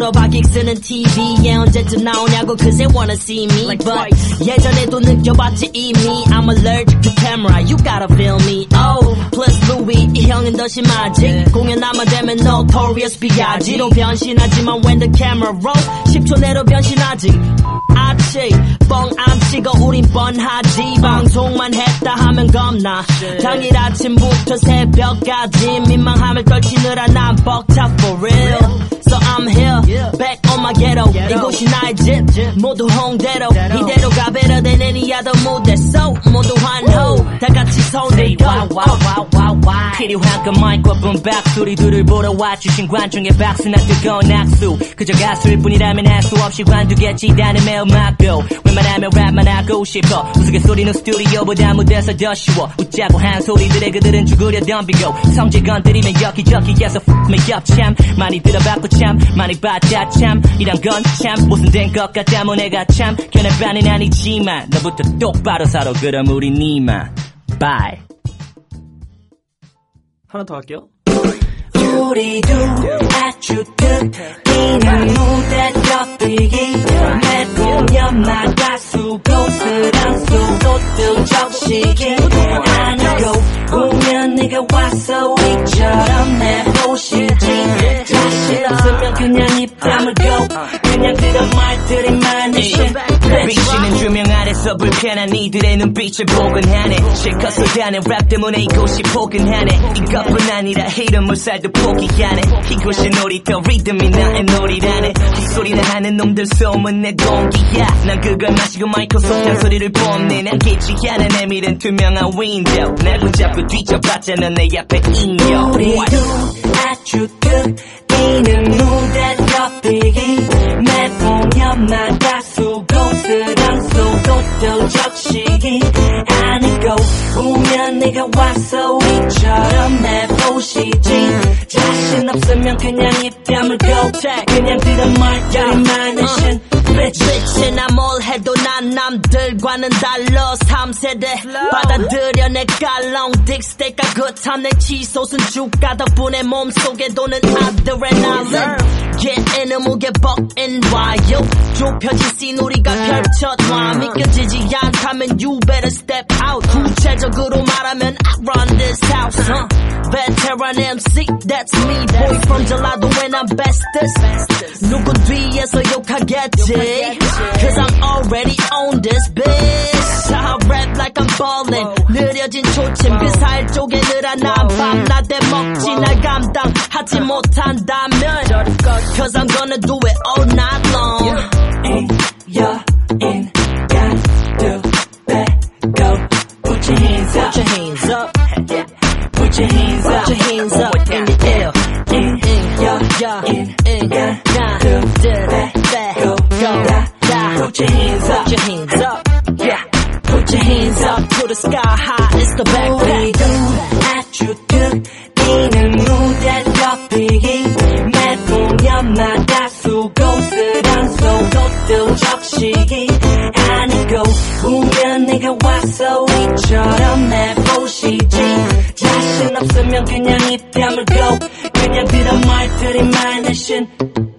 박익 쓰는 TV에 언제쯤 나오냐고 cause they wanna see me like but 예전에도 느껴봤지 이미 I'm allergic to camera you gotta feel me oh plus Louis 이 형은 더 심하지 공연 아마 되면 notorious B.I.G로 변신하지만 when the camera roll 10초 내로 변신하지 아치 뻥안 치고 우린 뻔하지 방송만 했다 하면 겁나 당일 아침부터 새벽까지 민망함을 떨치느라 난 벅차 for real So I'm here back on my ghetto 이곳이 나의 집 모두 홍대로 이대로가 better than any other 무대 So 모두 환호 다같이 손들고 필요한 건 마이크와 붐박 소리들을 보러 와주신 관중의 박수나 뜨거운 악수 그저 가수일 뿐이라면 할 수 없이 관두겠지 나는 매우 막고 웬만하면 랩만 하고 싶어 우스갯소리는 스튜디오보다 무대에서 더 쉬워 웃자고 한 소리들에 그들은 죽으려 덤비고 성질 건드리면 여기저기에서 me up 참 많이 들어봤고 참 많이 봤자 참 이런 건 참 무슨 된 것 같다면 내가 참 견해반은 아니지만 너부터 똑바로 살아 그럼 우린 이만 Bye 하나 더 할게요. 우리도 아주 듣기는 무대 덮이기 해보면 나가수 고스란 속옷들 적시기 아니고 오면 네가 와서 이처럼 내보시지 자신 없으면 그냥 입 다물고 그냥 들은 말들이 많으신 비치는 조명 아래서 불편한 이들의 눈빛을 보근하네 실컷 쏟아낸 랩 때문에 이곳이 포근하네 이것뿐 아니라 이런 물살도 포기하네 이곳이 놀이터 리듬이 나의 놀이라네 헛소리나 하는 놈들 소문 내 공기야 난 그걸 마시고 마이크로소프트 소리를 뽐내 난 개치 않은 내밀은 투명한 윈도우 날 붙잡고 뒤져봤잖아 내 앞에 인형 우리도 아주 듣기는 무대 덮이기 매보면 나가수 고스란 속옷들 적시기 아니고 오면 네가 와서 이처럼 내보시지 자신 없으면 그냥 입 다물고 그냥 들은 말들이 많으신 bitch나 뭘 해도 난 남들과는 달라 3세대 받아들여 내 깔롱 딕스테이크가 good 내 치솟은 주가 덕분에 몸속에 도는 adrenaline get in 무게 벅인 와요 좁혀진 씬 우리가 펼쳐놔 믿겨지지 않다면 you better step out 구체적으로 말하면 I run this house veteran MC that's me boy from 전라도 when I'm bestest 누구 뒤에서 욕하겠지 Cause I'm already on this bitch I rap like I'm ballin' 느려진 초침 그 살 쪽에 늘어난 밤낮 대먹지 날 감당하지 못한다면 Cause I'm gonna do it all night long In your in got to let go Put your hands up Put your hands up Put your hands up Put your hands up in the air In your in got to let go Put your hands up Put your hands up Yeah Put your hands up to the sky high it's the backpack 우리도 아주 듣기는 무대 덮이기 매보면 나가수 고스란 속옷들 적시기 아니고 오면 네가 와서 이처럼 내보시지 자신 없으면 그냥 입 다물고 그냥 들은 말들이 많으신